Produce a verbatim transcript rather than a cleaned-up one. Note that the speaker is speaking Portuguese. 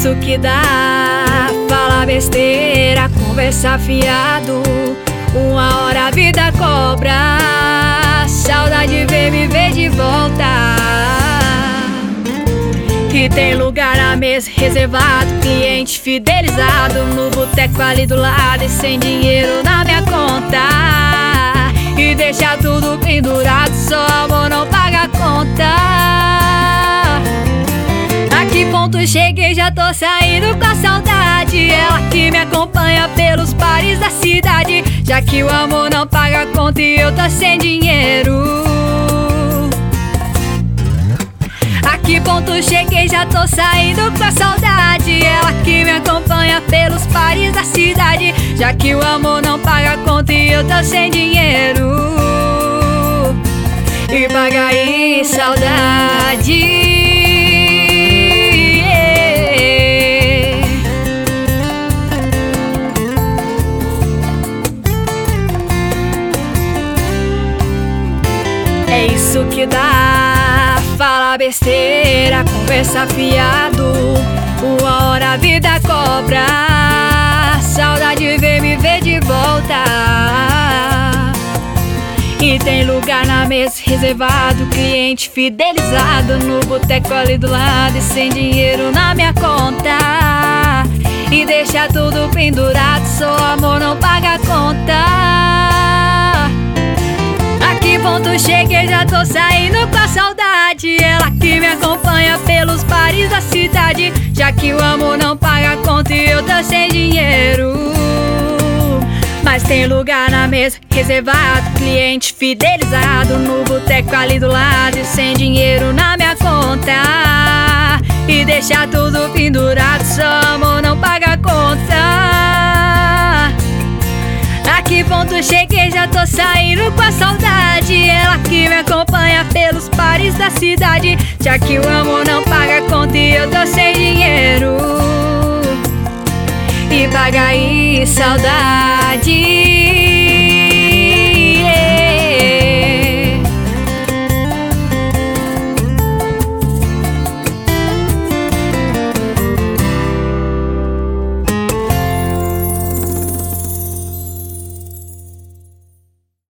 isso que dá, fala besteira, conversa fiado. Uma hora a vida cobra, saudade vem me ver de volta. E tem lugar na mesa reservado, cliente fidelizado, no boteco ali do lado e sem dinheiro na minha conta. E deixa tudo pendurado, só amor não paga a conta. A que ponto cheguei, já tô saindo com a saudade. Ela que me acompanha pelos bares da cidade, já que o amor não paga a conta e eu tô sem dinheiro. A que ponto cheguei, já tô saindo com a saudade. Ela que me acompanha pelos bares da cidade, já que o amor não paga a conta e eu tô sem dinheiro. E paga aí, saudade. É isso que dá, fala besteira, conversa fiado. Uma hora a vida cobra, saudade vem me ver de volta. E tem lugar na mesa reservado, cliente fidelizado, no boteco ali do lado e sem dinheiro na minha conta. E deixa tudo pendurado, só amor não paga a conta. A que ponto cheguei, já tô saindo com a saudade. Ela que me acompanha pelos bares da cidade, já que o amor não paga a conta e eu tô sem dinheiro. Mas tem lugar na mesa reservado, cliente fidelizado, no boteco ali do lado e sem dinheiro na minha conta. E deixa tudo pendurado, só amor não paga a conta. A que ponto cheguei, já tô saindo com a saudade. Ela que me acompanha pelos bares da cidade, já que o amor não paga a conta e eu tô sem dinheiro. E paga aí, saudade.